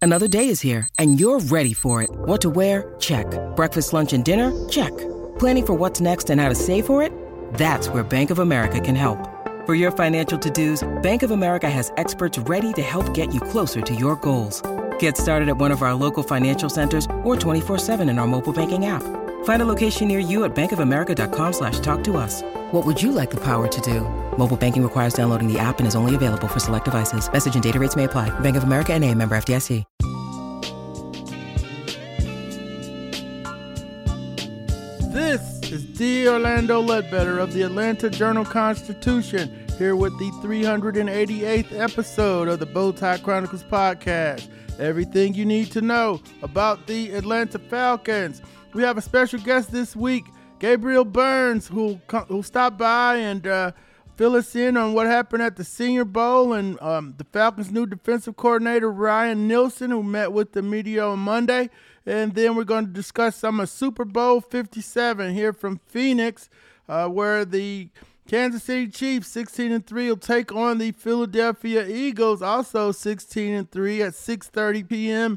Another day is here, and you're ready for it. What to wear? Check. Breakfast, lunch, and dinner? Check. Planning for what's next and how to save for it? That's where Bank of America can help. For your financial to-dos, Bank of America has experts ready to help get you closer to your goals. Get started at one of our local financial centers or 24/7 in our mobile banking app. Find a location near you at bankofamerica.com/talktous. What would you like the power to do? Mobile banking requires downloading the app and is only available for select devices. Message and data rates may apply. Bank of America N.A., member FDIC. This is D. Orlando Ledbetter of the Atlanta Journal-Constitution, here with the 388th episode of the Bowtie Chronicles podcast. Everything you need to know about the Atlanta Falcons. We have a special guest this week, Gabriel Burns, who stopped by and fill us in on what happened at the Senior Bowl and the Falcons' new defensive coordinator, Ryan Nielsen, who met with the media on Monday. And then we're going to discuss some of Super Bowl 57 here from Phoenix, where the Kansas City Chiefs, 16-3, will take on the Philadelphia Eagles, also 16-3, at 6:30 p.m.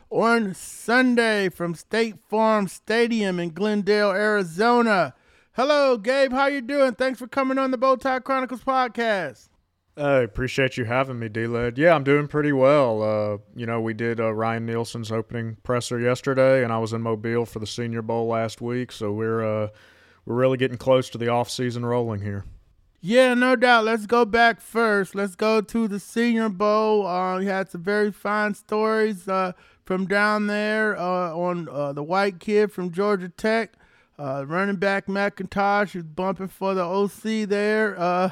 on Sunday from State Farm Stadium in Glendale, Arizona. Hello, Gabe. How you doing? Thanks for coming on the Bowtie Chronicles podcast. I appreciate you having me, D-Led. Yeah, I'm doing pretty well. We did Ryan Nielsen's opening presser yesterday, and I was in Mobile for the Senior Bowl last week, so we're really getting close to the off-season rolling here. Yeah, no doubt. Let's go back first. Let's go to the Senior Bowl. We had some very fine stories from down there on the white kid from Georgia Tech. Running back McIntosh is bumping for the OC there.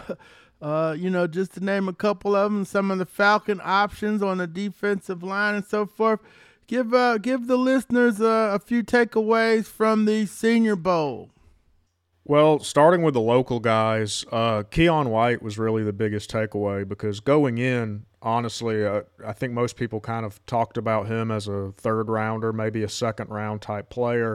Just to name a couple of them, some of the Falcon options on the defensive line and so forth. Give the listeners a few takeaways from the Senior Bowl. Well, starting with the local guys, Keon White was really the biggest takeaway because going in, honestly, I think most people kind of talked about him as a third-rounder, maybe a second-round type player.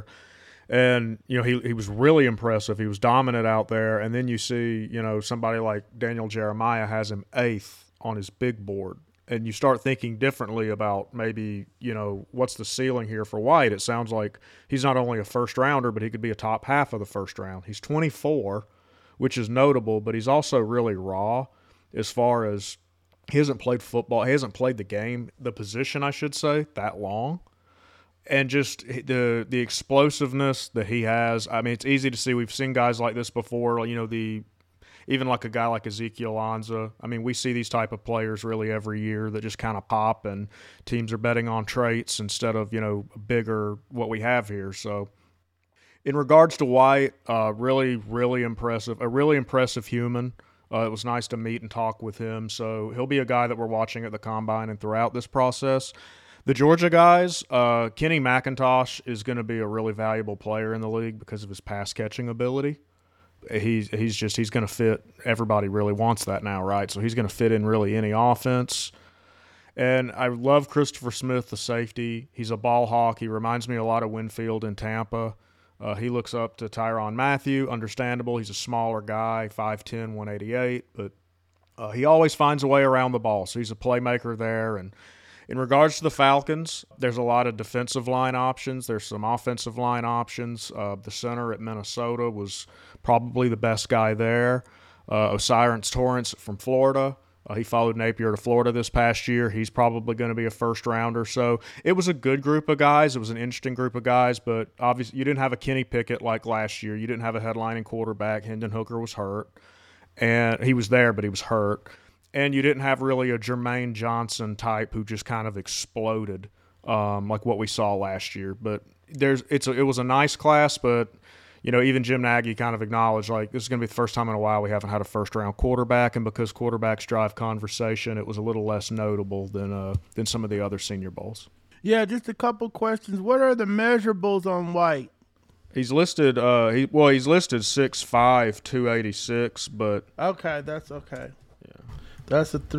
And, he was really impressive. He was dominant out there. And then you see, somebody like Daniel Jeremiah has him 8th on his big board. And you start thinking differently about maybe, what's the ceiling here for White. It sounds like he's not only a first-rounder, but he could be a top half of the first round. He's 24, which is notable, but he's also really raw as far as he hasn't played football. He hasn't played the position, I should say, that long. And just the explosiveness that he has. I mean, it's easy to see. We've seen guys like this before, even like a guy like Ezekiel Anza. I mean, we see these type of players really every year that just kind of pop, and teams are betting on traits instead of, bigger what we have here. So in regards to White, really, really impressive, a really impressive human. It was nice to meet and talk with him. So he'll be a guy that we're watching at the Combine and throughout this process. The Georgia guys, Kenny McIntosh is going to be a really valuable player in the league because of his pass-catching ability. He's going to fit. Everybody really wants that now, right? So he's going to fit in really any offense. And I love Christopher Smith, the safety. He's a ball hawk. He reminds me a lot of Winfield in Tampa. He looks up to Tyrann Mathieu. Understandable. He's a smaller guy, 5'10", 188. But he always finds a way around the ball. So he's a playmaker there. And in regards to the Falcons, there's a lot of defensive line options. There's some offensive line options. The center at Minnesota was probably the best guy there. O'Cyrus Torrence from Florida. He followed Napier to Florida this past year. He's probably going to be a first-rounder. So it was a good group of guys. It was an interesting group of guys, but obviously you didn't have a Kenny Pickett like last year. You didn't have a headlining quarterback. Hendon Hooker was hurt. And he was there, but he was hurt. And you didn't have really a Jermaine Johnson type who just kind of exploded like what we saw last year. But it was a nice class, but even Jim Nagy kind of acknowledged this is going to be the first time in a while we haven't had a first-round quarterback, and because quarterbacks drive conversation, it was a little less notable than some of the other Senior Bowls. Yeah, just a couple questions. What are the measurables on White? He's listed. He's listed 6'5", 286, but okay, that's okay. That's a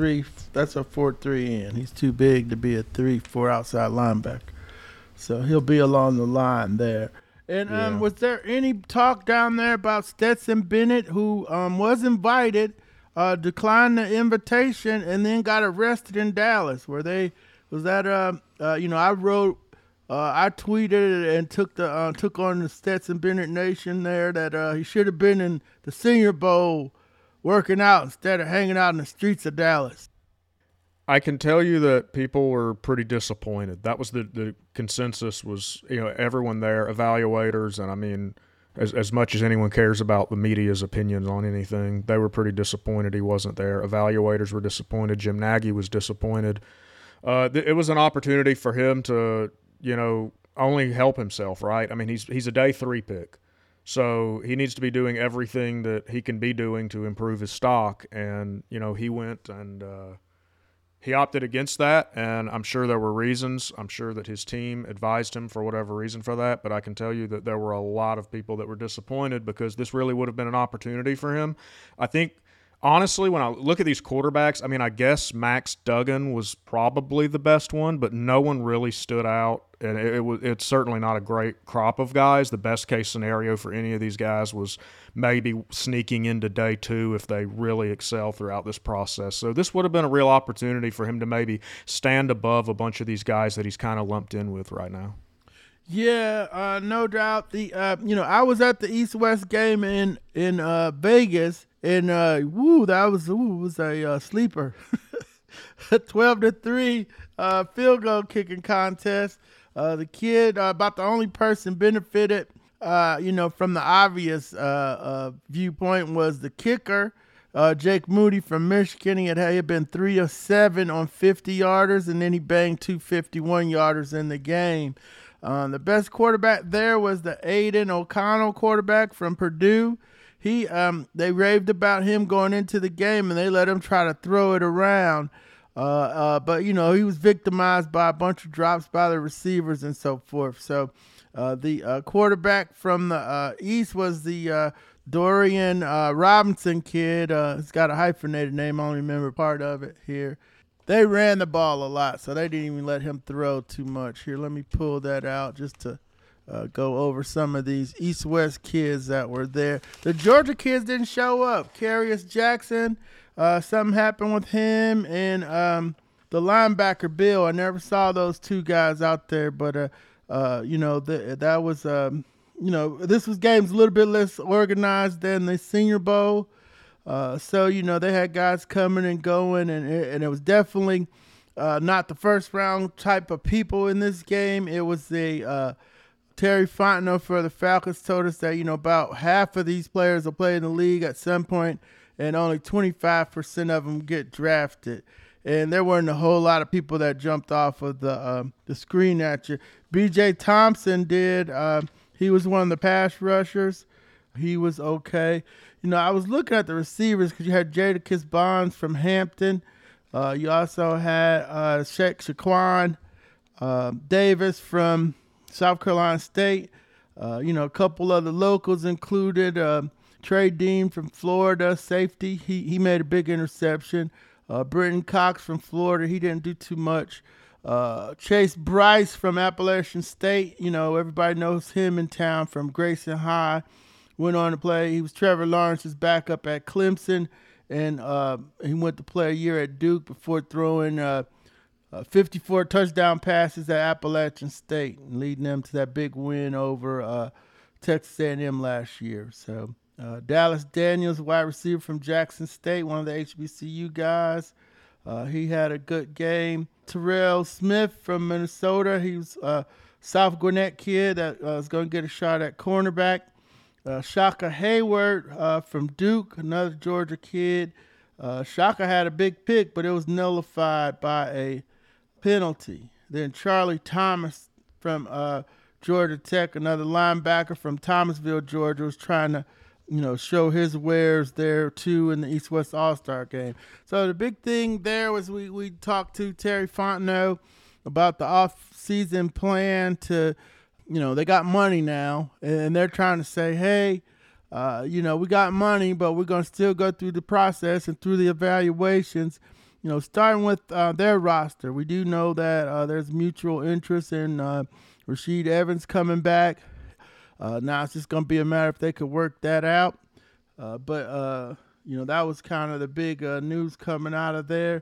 4.3 in. He's too big to be a 3-4 outside linebacker. So he'll be along the line there. And was there any talk down there about Stetson Bennett, who was invited, declined the invitation, and then got arrested in Dallas? Was that I wrote, I tweeted and took on the Stetson Bennett Nation there that he should have been in the Senior Bowl working out instead of hanging out in the streets of Dallas. I can tell you that people were pretty disappointed. That was the consensus was, everyone there, evaluators, and I mean, as much as anyone cares about the media's opinions on anything, they were pretty disappointed he wasn't there. Evaluators were disappointed. Jim Nagy was disappointed. It was an opportunity for him to, only help himself, right? I mean, he's a day 3 pick. So he needs to be doing everything that he can be doing to improve his stock. And, he went and he opted against that, and I'm sure there were reasons. I'm sure that his team advised him for whatever reason for that, but I can tell you that there were a lot of people that were disappointed because this really would have been an opportunity for him. I think, honestly, when I look at these quarterbacks, I mean, I guess Max Duggan was probably the best one, but no one really stood out, and it's certainly not a great crop of guys. The best case scenario for any of these guys was maybe sneaking into day 2 if they really excel throughout this process. So this would have been a real opportunity for him to maybe stand above a bunch of these guys that he's kind of lumped in with right now. Yeah, no doubt. I was at the East-West game in Vegas, and that was a sleeper. 12-3 field goal kicking contest. The kid, about the only person benefited, from the obvious viewpoint was the kicker, Jake Moody from Michigan. He had been 3 of 7 on 50-yarders, and then he banged 2 51-yarders in the game. The best quarterback there was the Aiden O'Connell quarterback from Purdue. They raved about him going into the game, and they let him try to throw it around. But he was victimized by a bunch of drops by the receivers and so forth. So the quarterback from the East was the Dorian Robinson kid. He's got a hyphenated name. I don't remember part of it here. They ran the ball a lot, so they didn't even let him throw too much. Here, let me pull that out just to go over some of these East-West kids that were there. The Georgia kids didn't show up. Carius Jackson, something happened with him, and the linebacker Bill. I never saw those two guys out there, but that was this was games a little bit less organized than the Senior Bowl. So they had guys coming and going, and it was definitely not the first round type of people in this game. It was the Terry Fontenot for the Falcons told us that about half of these players will play in the league at some point, and only 25% of them get drafted. And there weren't a whole lot of people that jumped off of the screen at you. B.J. Thompson did. He was one of the pass rushers. He was okay. I was looking at the receivers because you had Jadakiss Bonds from Hampton. You also had Shaquan Davis from South Carolina State. A couple other locals included Trey Dean from Florida, safety. He made a big interception. Britton Cox from Florida, he didn't do too much. Chase Bryce from Appalachian State, everybody knows him in town from Grayson High. Went on to play. He was Trevor Lawrence's backup at Clemson, and he went to play a year at Duke before throwing 54 touchdown passes at Appalachian State and leading them to that big win over Texas A&M last year. So Dallas Daniels, wide receiver from Jackson State, one of the HBCU guys. He had a good game. Terrell Smith from Minnesota. He was a South Gwinnett kid that was going to get a shot at cornerback. Shaka Hayward from Duke, another Georgia kid. Shaka had a big pick, but it was nullified by a penalty. Then Charlie Thomas from Georgia Tech, another linebacker from Thomasville, Georgia, was trying to show his wares there too in the East-West All-Star game. So the big thing there was we talked to Terry Fontenot about the off-season plan to, they got money now, and they're trying to say, hey, we got money, but we're going to still go through the process and through the evaluations, starting with their roster. We do know that there's mutual interest in Rasheed Evans coming back. Now it's just going to be a matter if they could work that out. But that was kind of the big news coming out of there.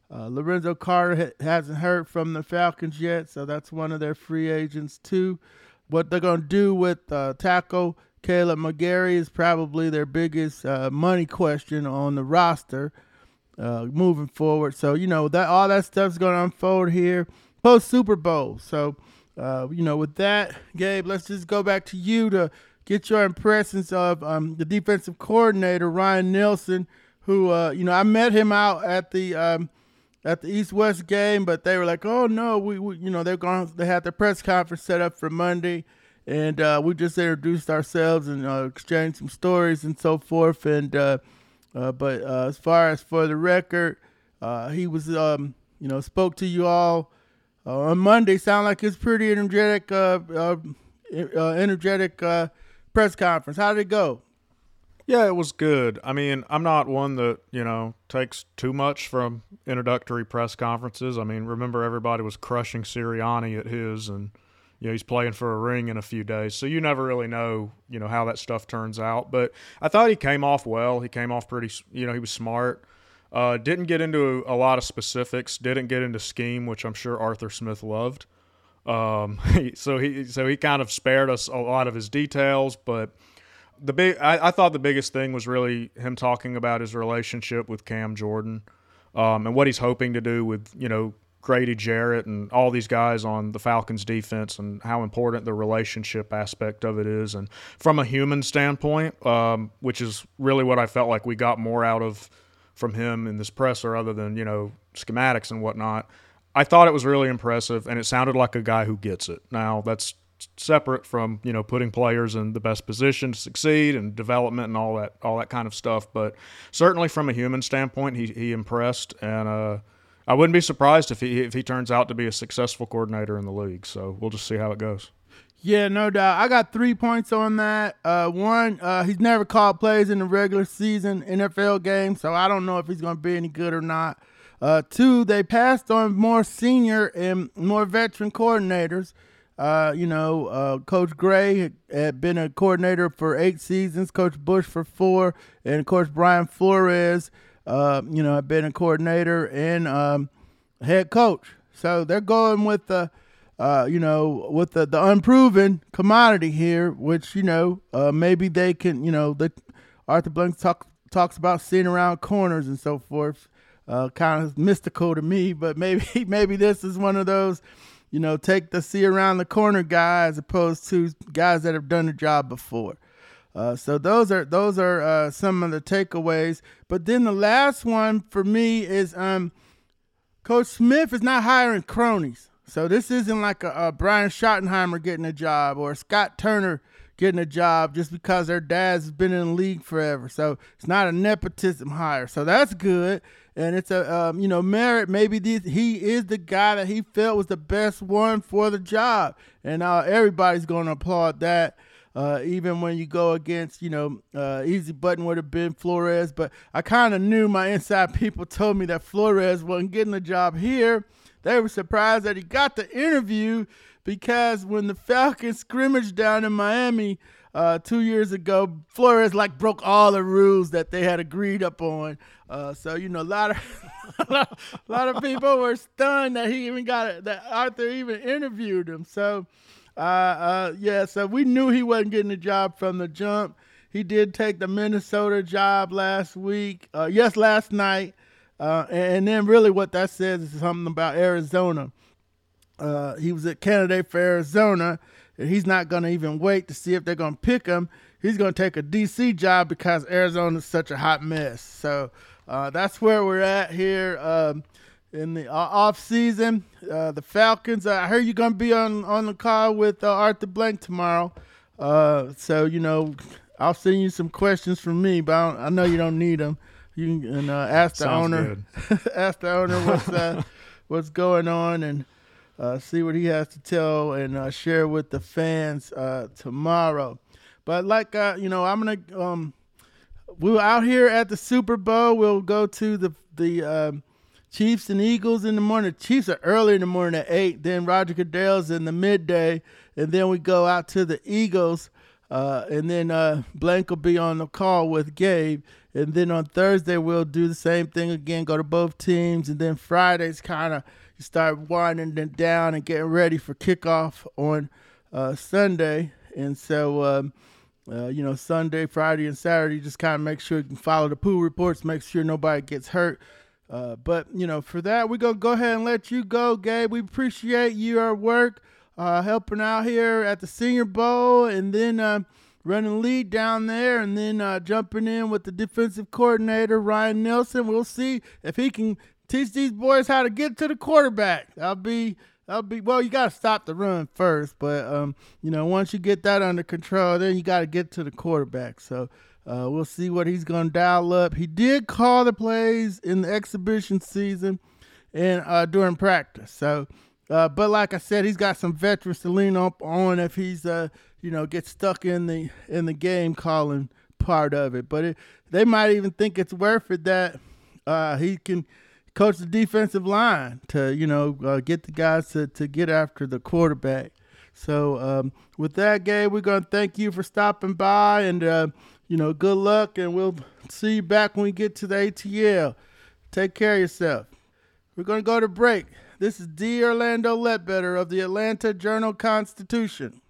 Lorenzo Carter hasn't heard from the Falcons yet, so that's one of their free agents too. What they're going to do with tackle Caleb McGarry is probably their biggest money question on the roster moving forward. So, that all that stuff's going to unfold here post Super Bowl. So, with that, Gabe, let's just go back to you to get your impressions of the defensive coordinator, Ryan Nielsen, who, I met him out at the East-West game, but they were like, oh, no, they had their press conference set up for Monday, and we just introduced ourselves and exchanged some stories and so forth. And but as far as for the record, he was, spoke to you all on Monday. Sound like it's pretty energetic press conference. How did it go? Yeah, it was good. I mean, I'm not one that, takes too much from introductory press conferences. I mean, remember everybody was crushing Sirianni at his, and, he's playing for a ring in a few days. So you never really know, how that stuff turns out. But I thought he came off well. He came off pretty, he was smart. Didn't get into a lot of specifics. Didn't get into scheme, which I'm sure Arthur Smith loved. So he kind of spared us a lot of his details, but I thought the biggest thing was really him talking about his relationship with Cam Jordan, and what he's hoping to do with, Grady Jarrett and all these guys on the Falcons defense, and how important the relationship aspect of it is. And from a human standpoint, which is really what I felt like we got more out of from him in this presser other than, schematics and whatnot, I thought it was really impressive, and it sounded like a guy who gets it. Now, that's separate from, putting players in the best position to succeed and development and all that kind of stuff. But certainly from a human standpoint, he impressed, and I wouldn't be surprised if he turns out to be a successful coordinator in the league. So we'll just see how it goes. Yeah, no doubt. I got 3 points on that. One, he's never called plays in the regular season NFL game, so I don't know if he's going to be any good or not. 2, they passed on more senior and more veteran coordinators. Coach Gray had been a coordinator for 8 seasons, Coach Bush for 4, and of course Brian Flores, had been a coordinator and head coach. So they're going with the unproven commodity here, which maybe they can. Arthur Blank talks about seeing around corners and so forth. Kind of mystical to me, but maybe this is one of those. Take the see around the corner guy as opposed to guys that have done the job before. So those are some of the takeaways. But then the last one for me is Coach Smith is not hiring cronies. So this isn't like a Brian Schottenheimer getting a job or a Scott Turner getting a job just because their dad's been in the league forever. So it's not a nepotism hire. So that's good. And it's a, merit. Maybe he is the guy that he felt was the best one for the job. And everybody's going to applaud that, even when you go against, easy button would have been Flores. But I kind of knew, my inside people told me that Flores wasn't getting the job here. They were surprised that he got the interview because when the Falcons scrimmaged down in Miami 2 years ago, Flores broke all the rules that they had agreed upon. So a lot of people were stunned that he even that Arthur even interviewed him. So so we knew he wasn't getting the job from the jump. He did take the Minnesota job last night. And then really what that says is something about Arizona. He was a candidate for Arizona, and he's not going to even wait to see if they're going to pick him. He's going to take a D.C. job because Arizona's such a hot mess. So that's where we're at here in the off season. The Falcons, I heard you're going to be on the call with Arthur Blank tomorrow. So, I'll send you some questions from me, but I know you don't need them. You can ask the owner, ask the owner what's going on, and see what he has to tell and share with the fans tomorrow. But I'm gonna we're out here at the Super Bowl. We'll go to the Chiefs and Eagles in the morning. The Chiefs are early in the morning at 8. Then Roger Goodell's in the midday, and then we go out to the Eagles And then Blank will be on the call with Gabe. And then on Thursday, we'll do the same thing again, go to both teams. And then Friday's kind of, you start winding them down and getting ready for kickoff on Sunday. And so, Sunday, Friday, and Saturday, just kind of make sure you can follow the pool reports, make sure nobody gets hurt. But for that, we're going to go ahead and let you go, Gabe. We appreciate your work helping out here at the Senior Bowl, and then running lead down there, and then jumping in with the defensive coordinator, Ryan Nelson. We'll see if he can teach these boys how to get to the quarterback. That'll be well, you got to stop the run first, but once you get that under control, then you got to get to the quarterback. So we'll see what he's going to dial up. He did call the plays in the exhibition season and during practice. So, but like I said, he's got some veterans to lean up on if he's gets stuck in the game calling part of it. But they might even think it's worth it that he can coach the defensive line to get the guys to get after the quarterback. So with that, Gabe, we're going to thank you for stopping by, and good luck, and we'll see you back when we get to the ATL. Take care of yourself. We're going to go to break. This is D. Orlando Ledbetter of the Atlanta Journal-Constitution.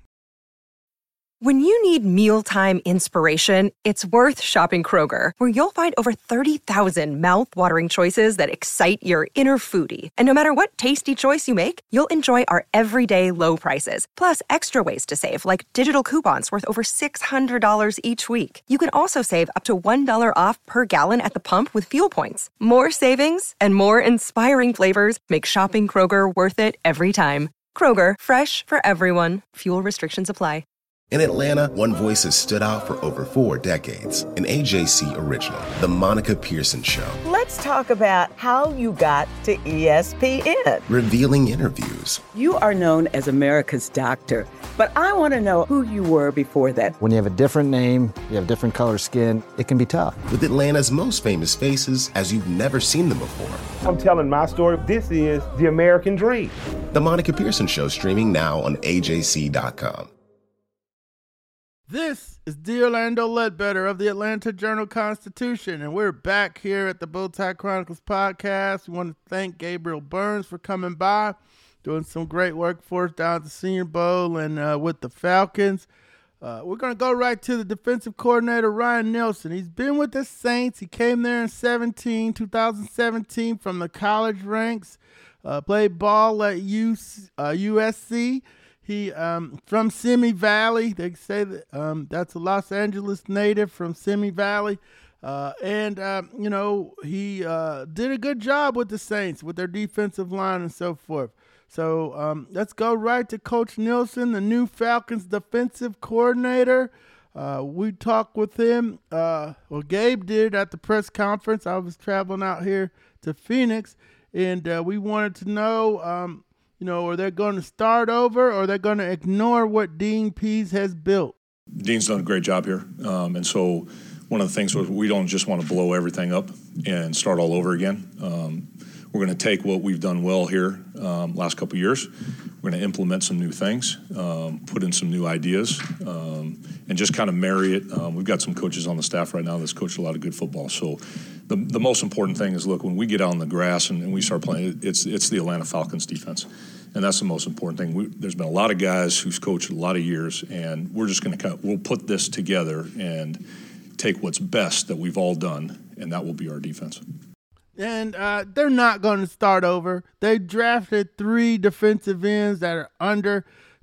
When you need mealtime inspiration, it's worth shopping Kroger, where you'll find over 30,000 mouth-watering choices that excite your inner foodie. And no matter what tasty choice you make, you'll enjoy our everyday low prices, plus extra ways to save, like digital coupons worth over $600 each week. You can also save up to $1 off per gallon at the pump with fuel points. More savings and more inspiring flavors make shopping Kroger worth it every time. Kroger, fresh for everyone. Fuel restrictions apply. In Atlanta, one voice has stood out for over 4 decades. An AJC original, The Monica Pearson Show. Let's talk about how you got to ESPN. Revealing interviews. You are known as America's doctor, but I want to know who you were before that. When you have a different name, you have different color skin, it can be tough. With Atlanta's most famous faces as you've never seen them before. I'm telling my story. This is the American dream. The Monica Pearson Show, streaming now on AJC.com. This is D. Orlando Ledbetter of the Atlanta Journal-Constitution, and we're back here at the Bowtie Chronicles podcast. We want to thank Gabriel Burns for coming by, doing some great work for us down at the Senior Bowl and with the Falcons. We're going to go right to the defensive coordinator, Ryan Nelson. He's been with the Saints. He came there in 2017 from the college ranks, played ball at USC. He from Simi Valley. They say that that's a Los Angeles native from Simi Valley. And he did a good job with the Saints, with their defensive line and so forth. So let's go right to Coach Nelson, the new Falcons defensive coordinator. We talked with him. Gabe did at the press conference. I was traveling out here to Phoenix, and we wanted to know, are they going to start over, or are they going to ignore what Dean Pease has built? Dean's done a great job here. And so one of the things was we don't just want to blow everything up and start all over again. We're going to take what we've done well here last couple of years. We're going to implement some new things, put in some new ideas, and just kind of marry it. We've got some coaches on the staff right now that's coached a lot of good football. So the most important thing is, look, when we get out on the grass and we start playing, it's the Atlanta Falcons defense. And that's the most important thing. There's been a lot of guys who's coached a lot of years, and we're just going to we'll put this together and take what's best that we've all done, and that will be our defense. And they're not going to start over. They drafted 3 defensive ends that are under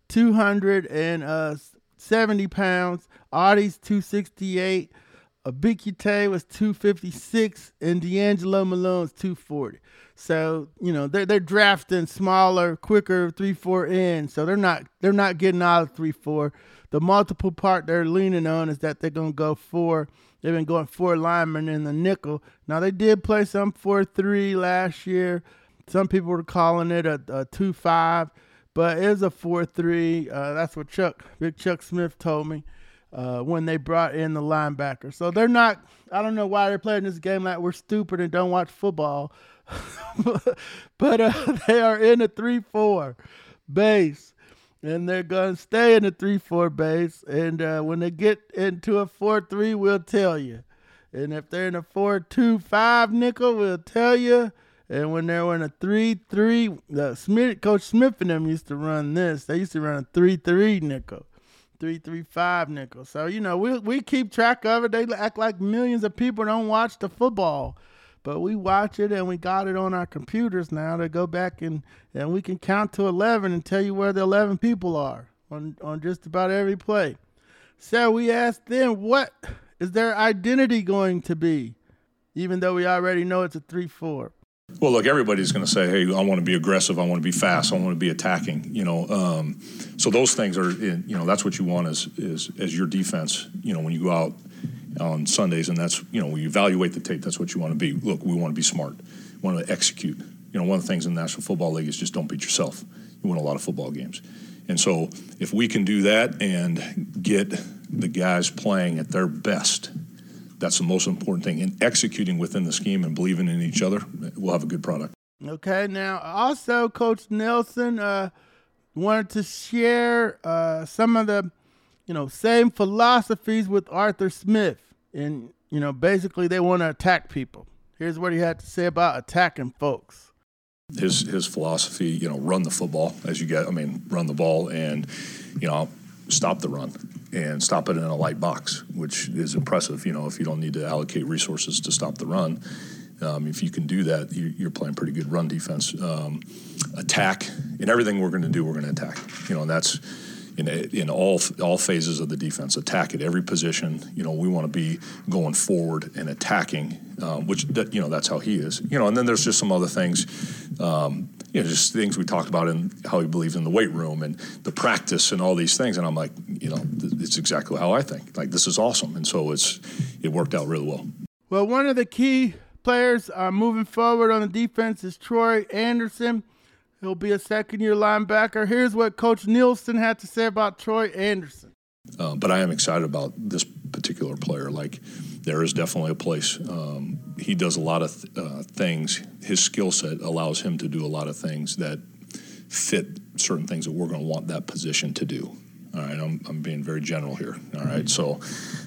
270 pounds. Audie's 268. Abikite was 256, and D'Angelo Malone's 240. So, they're drafting smaller, quicker 3-4 ends. So they're not getting out of 3-4. The multiple part they're leaning on is that they're going to go 4. They've been going 4 linemen in the nickel. Now, they did play some 4-3 last year. Some people were calling it a 2-5, but it was a 4-3. That's what Big Chuck Smith told me when they brought in the linebacker. So they're not – I don't know why they're playing this game like we're stupid and don't watch football. But they are in a 3-4 base. And they're going to stay in the 3-4 base. And when they get into a 4-3, we'll tell you. And if they're in a 4-2-5 nickel, we'll tell you. And when they're in a 3-3, Coach Smith and them used to run this. They used to run a 3-3 nickel, 3-3-5 nickel. So, we keep track of it. They act like millions of people don't watch the football. But we watch it, and we got it on our computers now to go back and we can count to 11 and tell you where the 11 people are on just about every play. So we asked them, what is their identity going to be, even though we already know it's a 3-4? Well, look, everybody's going to say, hey, I want to be aggressive. I want to be fast. I want to be attacking, So those things are, that's what you want as your defense, when you go out on Sundays, and that's, when you evaluate the tape, that's what you want to be. Look, we want to be smart. We want to execute. One of the things in the National Football League is just don't beat yourself. You win a lot of football games. And so if we can do that and get the guys playing at their best, that's the most important thing. And executing within the scheme and believing in each other, we'll have a good product. Okay, now also Coach Nelson wanted to share some of the, same philosophies with Arthur Smith. And, basically they want to attack people. Here's what he had to say about attacking folks. His philosophy, run the football run the ball and, stop the run and stop it in a light box, which is impressive. If you don't need to allocate resources to stop the run, if you can do that, you're playing pretty good run defense. Attack, in everything we're going to do, we're going to attack. And that's in all phases of the defense. Attack at every position. We want to be going forward and attacking, which that's how he is. And then there's just some other things. Just things we talked about in how he believes in the weight room and the practice and all these things. And I'm like, it's exactly how I think. Like, this is awesome. And so it worked out really well. Well, one of the key players moving forward on the defense is Troy Anderson. He'll be a second-year linebacker. Here's what Coach Nielsen had to say about Troy Anderson. But I am excited about this particular player. Like, there is definitely a place. He does a lot of things. His skill set allows him to do a lot of things that fit certain things that we're going to want that position to do. All right, I'm being very general here. All right, so,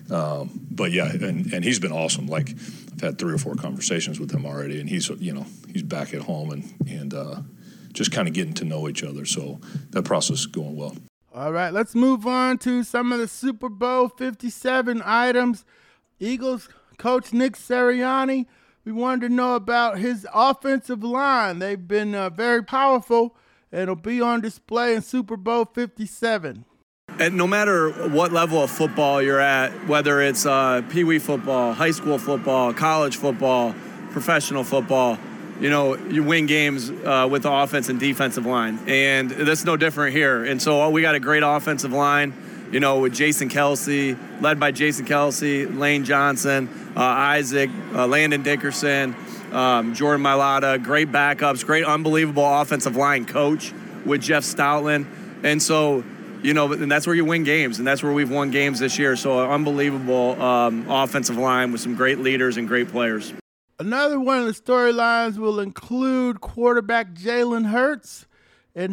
but yeah, and he's been awesome. Like, I've had 3 or 4 conversations with him already, and he's back at home and just kind of getting to know each other. So that process is going well. All right, let's move on to some of the Super Bowl 57 items. Eagles coach Nick Sirianni, we wanted to know about his offensive line. They've been very powerful, and it'll be on display in Super Bowl 57. And no matter what level of football you're at, whether it's pee-wee football, high school football, college football, professional football, you win games with the offense and defensive line. And that's no different here. And so we got a great offensive line, with Jason Kelce, led by Jason Kelce, Lane Johnson, Isaac, Landon Dickerson, Jordan Mailata, great backups, great unbelievable offensive line coach with Jeff Stoutland. And so, and that's where you win games, and that's where we've won games this year. So an unbelievable offensive line with some great leaders and great players. Another one of the storylines will include quarterback Jalen Hurts and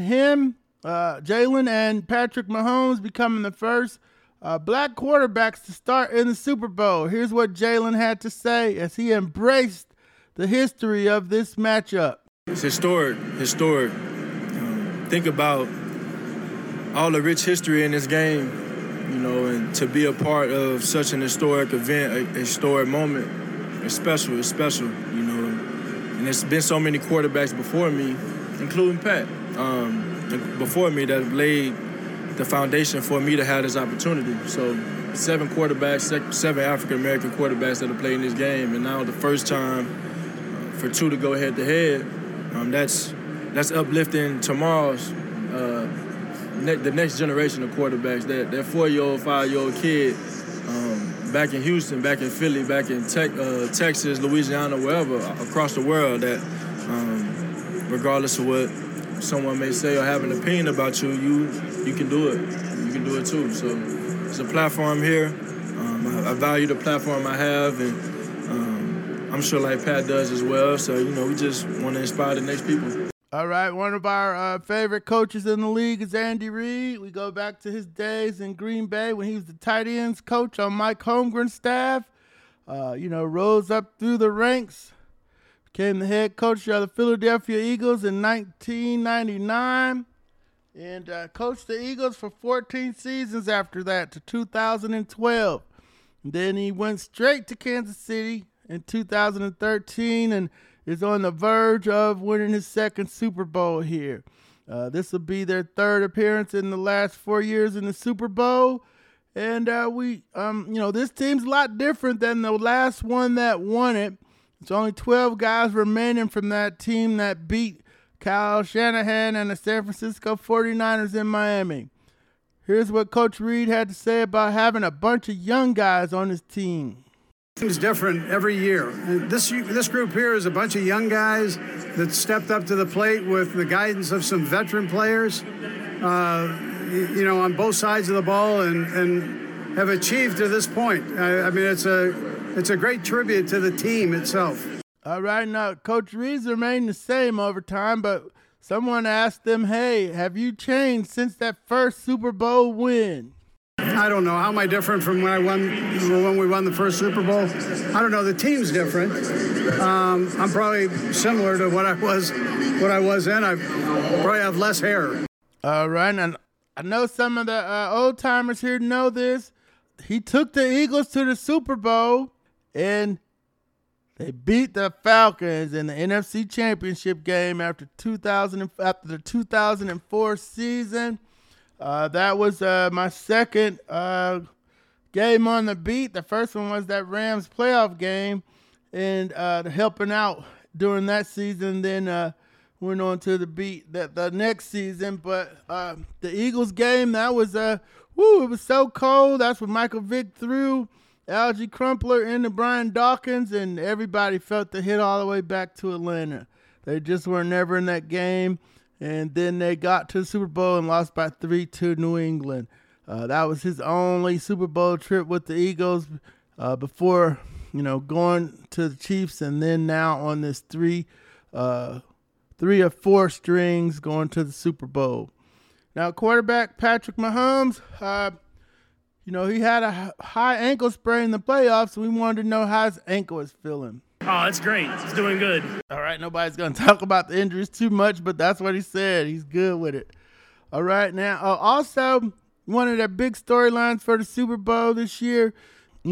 Jalen and Patrick Mahomes becoming the first black quarterbacks to start in the Super Bowl. Here's what Jalen had to say as he embraced the history of this matchup. It's historic. Think about all the rich history in this game, and to be a part of such an historic event, a historic moment. It's special, and there's been so many quarterbacks before me, including Pat, before me that have laid the foundation for me to have this opportunity. So 7 quarterbacks, 7 African-American quarterbacks that have played in this game, and now the first time for 2 to go head-to-head, that's uplifting tomorrow's, the next generation of quarterbacks, that 4-year-old, 5-year-old kid, back in Houston, back in Philly, back in Texas, Louisiana, wherever, across the world, that regardless of what someone may say or have an opinion about you, you can do it. You can do it too. So it's a platform here. I value the platform I have, and I'm sure like Pat does as well. So, we just want to inspire the next people. All right, one of our favorite coaches in the league is Andy Reid. We go back to his days in Green Bay when he was the tight ends coach on Mike Holmgren's staff. Rose up through the ranks, became the head coach of the Philadelphia Eagles in 1999, and coached the Eagles for 14 seasons after that to 2012. And then he went straight to Kansas City in 2013 and is on the verge of winning his second Super Bowl here. This will be their third appearance in the last 4 years in the Super Bowl. And this team's a lot different than the last one that won it. It's only 12 guys remaining from that team that beat Kyle Shanahan and the San Francisco 49ers in Miami. Here's what Coach Reid had to say about having a bunch of young guys on his team. It's different every year. This group here is a bunch of young guys that stepped up to the plate with the guidance of some veteran players, on both sides of the ball and have achieved to this point. It's a great tribute to the team itself. All right, now Coach Reid's remained the same over time, but someone asked them, hey, have you changed since that first Super Bowl win? I don't know. How am I different from when we won the first Super Bowl? I don't know. The team's different. I'm probably similar to what I was then. I probably have less hair. All right, and I know some of the old timers here know this. He took the Eagles to the Super Bowl, and they beat the Falcons in the NFC Championship game after the 2004 season. That was my second game on the beat. The first one was that Rams playoff game, and helping out during that season. Then went on to the beat the next season. But the Eagles game, that was it was so cold. That's when Michael Vick threw Algie Crumpler into Brian Dawkins, and everybody felt the hit all the way back to Atlanta. They just were never in that game. And then they got to the Super Bowl and lost by 3 to New England. That was his only Super Bowl trip with the Eagles before, going to the Chiefs, and then now on this 3 or 4 strings going to the Super Bowl. Now, quarterback Patrick Mahomes, he had a high ankle sprain in the playoffs, so we wanted to know how his ankle is feeling. Oh, it's great. It's doing good. All right, nobody's going to talk about the injuries too much, but that's what he said. He's good with it. All right, now, also, one of the big storylines for the Super Bowl this year, they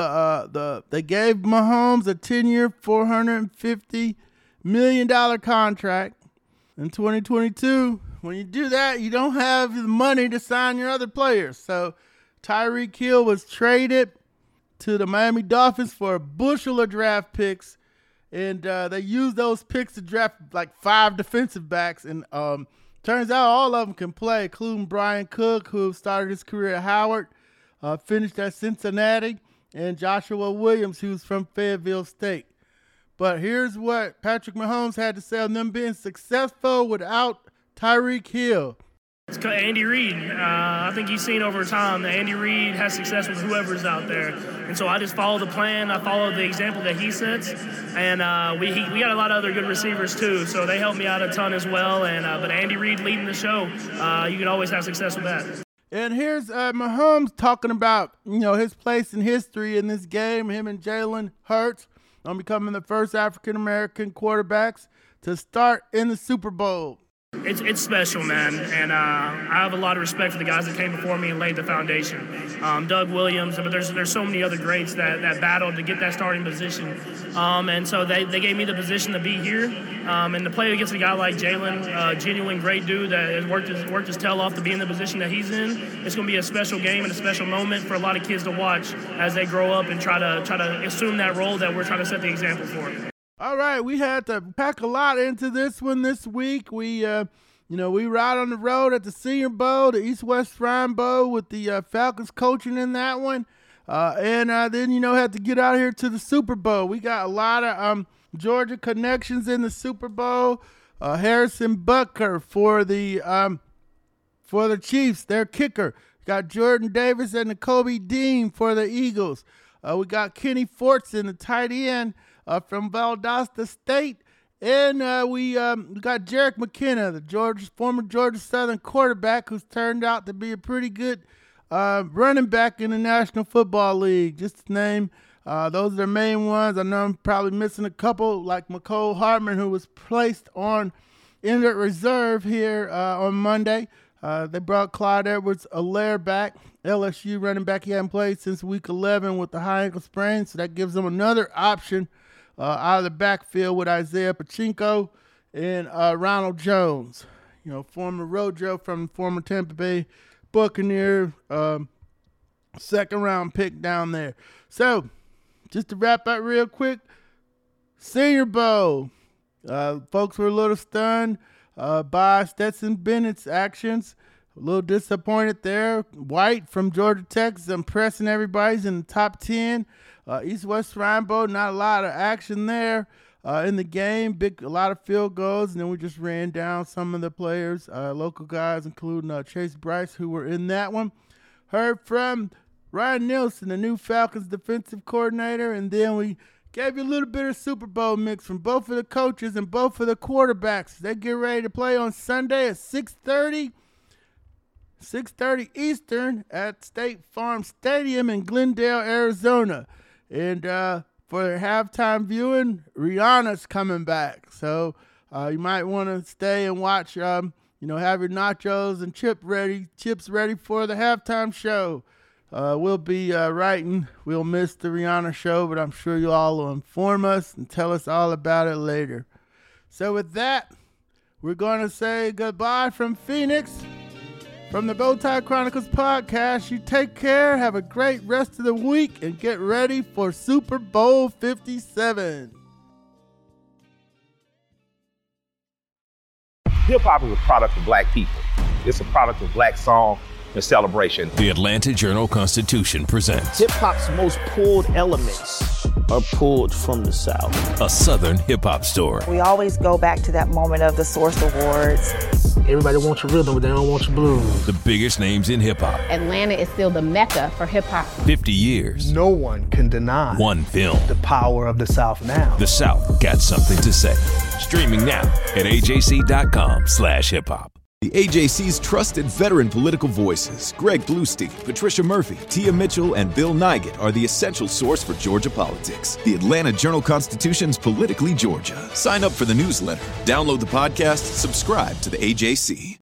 gave Mahomes a 10-year, $450 million contract in 2022. When you do that, you don't have the money to sign your other players. So Tyreek Hill was traded to the Miami Dolphins for a bushel of draft picks, and they used those picks to draft like 5 defensive backs, and turns out all of them can play, including Brian Cook, who started his career at Howard, finished at Cincinnati, and Joshua Williams, who's from Fayetteville State. But here's what Patrick Mahomes had to say on them being successful without Tyreek Hill. It's Andy Reid. I think you've seen over time that Andy Reid has success with whoever's out there. And so I just follow the plan. I follow the example that he sets. And we got a lot of other good receivers too, so they help me out a ton as well. And but Andy Reid leading the show, you can always have success with that. And here's Mahomes talking about, his place in history in this game, him and Jalen Hurts on becoming the first African-American quarterbacks to start in the Super Bowl. It's special, man, and I have a lot of respect for the guys that came before me and laid the foundation. Doug Williams, but there's so many other greats that battled to get that starting position, and so they gave me the position to be here, and to play against a guy like Jalen, genuine great dude that has worked his tail off to be in the position that he's in. It's going to be a special game and a special moment for a lot of kids to watch as they grow up and try to assume that role that we're trying to set the example for. All right, we had to pack a lot into this one this week. We ride on the road at the Senior Bowl, the East-West Shrine Bowl with the Falcons coaching in that one. And then, had to get out here to the Super Bowl. We got a lot of Georgia connections in the Super Bowl. Harrison Butker for the Chiefs, their kicker. Got Jordan Davis and Nakobe Dean for the Eagles. We got Kenny Fortson, the tight end from Valdosta State, And we got Jerick McKinnon, the former Georgia Southern quarterback, who's turned out to be a pretty good running back in the National Football League. Just to name, those are the main ones. I know I'm probably missing a couple, like McCole Hartman, who was placed on injured reserve here on Monday. They brought Clyde Edwards-Helaire back, LSU running back. He hadn't played since week 11 with the high ankle sprain, so that gives them another option out of the backfield with Isaiah Pacheco and Ronald Jones, former Rojo from former Tampa Bay Buccaneer, second-round pick down there. So, just to wrap up real quick, Senior Bowl. Folks were a little stunned by Stetson Bennett's actions. A little disappointed there. White from Georgia Tech is impressing everybody. He's in the top 10. East-West Shrine Bowl, not a lot of action there in the game. A lot of field goals, and then we just ran down some of the players, local guys, including Chase Bryce, who were in that one. Heard from Ryan Nielsen, the new Falcons defensive coordinator, and then we gave you a little bit of Super Bowl mix from both of the coaches and both of the quarterbacks. They get ready to play on Sunday at 6:30 Eastern at State Farm Stadium in Glendale, Arizona. And for halftime viewing, Rihanna's coming back. So you might want to stay and watch, have your nachos and chips ready for the halftime show. We'll be writing. We'll miss the Rihanna show, but I'm sure you all will inform us and tell us all about it later. So with that, we're going to say goodbye from Phoenix. From the Bowtie Chronicles podcast, you take care, have a great rest of the week, and get ready for Super Bowl 57. Hip-hop is a product of black people. It's a product of black song and celebration. The Atlanta Journal-Constitution presents hip-hop's most pulled elements are pulled from the South. A Southern hip-hop story. We always go back to that moment of the Source Awards. Everybody wants your rhythm, but they don't want your blues. The biggest names in hip-hop. Atlanta is still the mecca for hip-hop. 50 years. No one can deny one film. The power of the South now. The South got something to say. Streaming now at ajc.com/hiphop. The AJC's trusted veteran political voices, Greg Bluestein, Patricia Murphy, Tia Mitchell, and Bill Nygut, are the essential source for Georgia politics. The Atlanta Journal-Constitution's Politically Georgia. Sign up for the newsletter, download the podcast, subscribe to the AJC.